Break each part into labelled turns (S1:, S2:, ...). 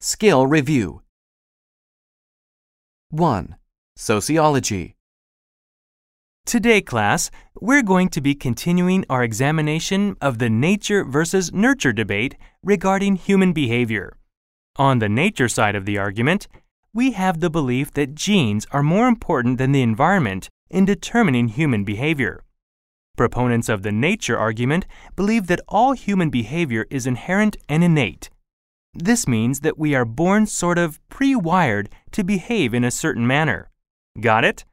S1: Skill Review 1. Sociology.
S2: Today, class, we're going to be continuing our examination of the nature versus nurture debate regarding human behavior. On the nature side of the argument, we have the belief that genes are more important than the environment in determining human behavior. Proponents of the nature argument believe that all human behavior is inherent and innate. This means that we are born sort of pre-wired to behave in a certain manner. Got it?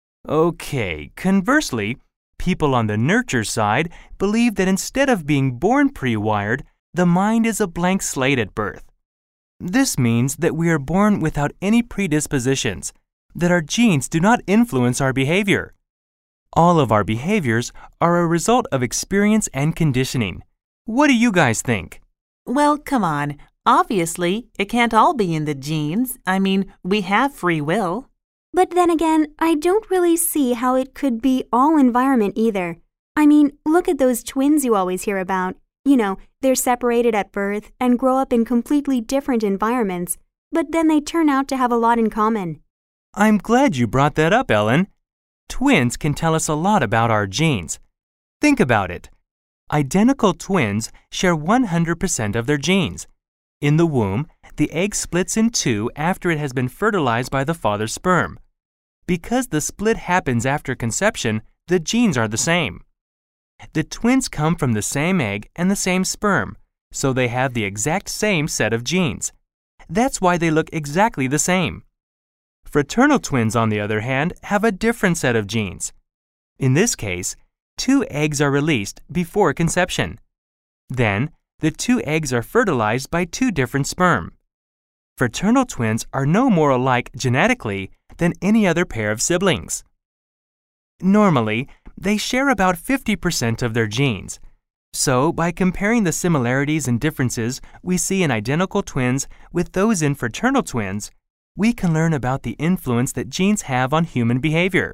S2: Okay, conversely, people on the nurture side believe that instead of being born pre-wired, the mind is a blank slate at birth. This means that we are born without any predispositions, that our genes do not influence our behavior. All of our behaviors are a result of experience and conditioning. What do you guys think?
S3: Well, come on. Obviously, it can't all be in the genes. I mean, we have free will.
S4: But then again, I don't really see how it could be all environment either. I mean, look at those twins you always hear about. You know, they're separated at birth and grow up in completely different environments, but then they turn out to have a lot in common.
S2: I'm glad you brought that up, Ellen. Twins can tell us a lot about our genes. Think about it. Identical twins share 100% of their genes. In the womb, the egg splits in two after it has been fertilized by the father's sperm. Because the split happens after conception, the genes are the same. The twins come from the same egg and the same sperm, so they have the exact same set of genes. That's why they look exactly the same. Fraternal twins, on the other hand, have a different set of genes. In this case, 2 eggs are released before conception. Then, the 2 eggs are fertilized by 2 different sperm. Fraternal twins are no more alike genetically than any other pair of siblings. Normally, they share about 50% of their genes. So, by comparing the similarities and differences we see in identical twins with those in fraternal twins, we can learn about the influence that genes have on human behavior.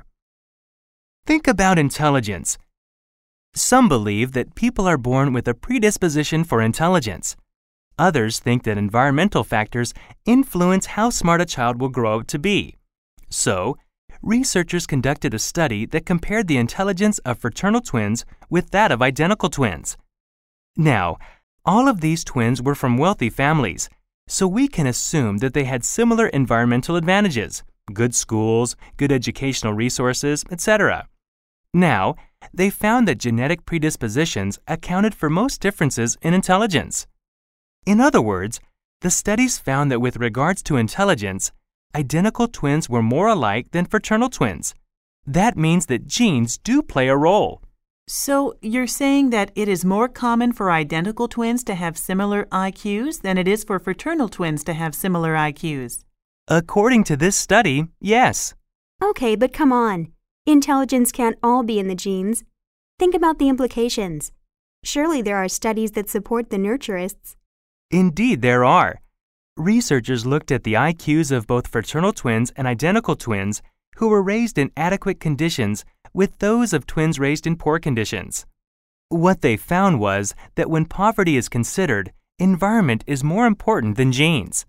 S2: Think about intelligence. Some believe that people are born with a predisposition for intelligence. Others think that environmental factors influence how smart a child will grow up to be. So, researchers conducted a study that compared the intelligence of fraternal twins with that of identical twins. Now, all of these twins were from wealthy families, so we can assume that they had similar environmental advantages, good schools, good educational resources, etc. Now, they found that genetic predispositions accounted for most differences in intelligence. In other words, the studies found that with regards to intelligence, identical twins were more alike than fraternal twins. That means that genes do play a role.
S3: So, you're saying that it is more common for identical twins to have similar IQs than it is for fraternal twins to have similar IQs?
S2: According to this study, yes.
S4: Okay, but come on. Intelligence can't all be in the genes. Think about the implications. Surely there are studies that support the nurturists.
S2: Indeed, there are. Researchers looked at the IQs of both fraternal twins and identical twins who were raised in adequate conditions with those of twins raised in poor conditions. What they found was that when poverty is considered, environment is more important than genes.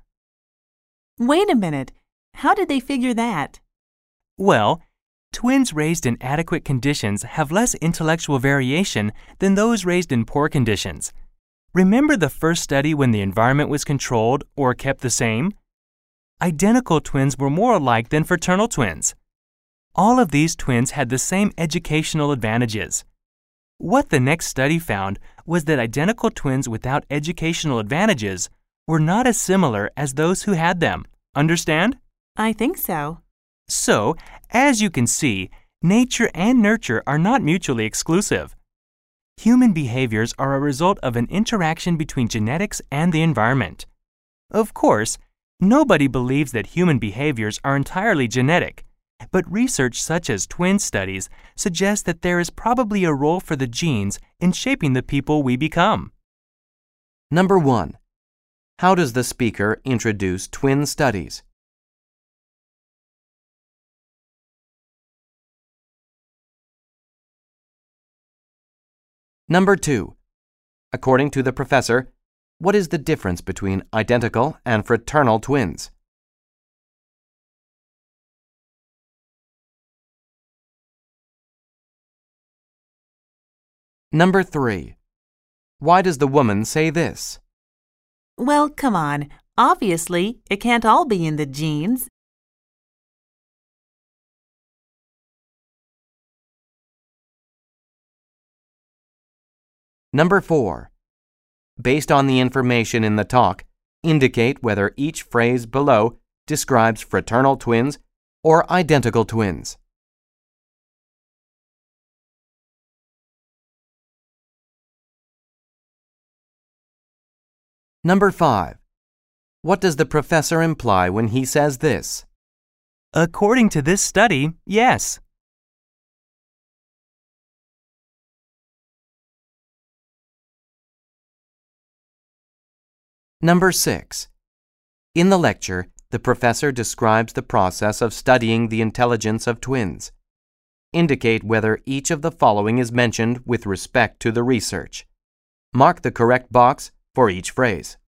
S3: Wait a minute. How did they figure that?
S2: Well, twins raised in adequate conditions have less intellectual variation than those raised in poor conditions. Remember the first study when the environment was controlled or kept the same? Identical twins were more alike than fraternal twins. All of these twins had the same educational advantages. What the next study found was that identical twins without educational advantages were not as similar as those who had them. Understand?
S3: I think so.
S2: So, as you can see, nature and nurture are not mutually exclusive. Human behaviors are a result of an interaction between genetics and the environment. Of course, nobody believes that human behaviors are entirely genetic, but research such as twin studies suggests that there is probably a role for the genes in shaping the people we become.
S1: Number 1. How does the speaker introduce twin studies? Number 2. According to the professor, What is the difference between identical and fraternal twins? Number 3. Why does the woman say this?
S3: Well, come on. Obviously, it can't all be in the genes.
S1: Number 4. Based on the information in the talk, indicate whether each phrase below describes fraternal twins or identical twins. Number 5. What does the professor imply when he says this?
S2: According to this study, yes.
S1: Number 6. In the lecture, the professor describes the process of studying the intelligence of twins. Indicate whether each of the following is mentioned with respect to the research. Mark the correct box for each phrase.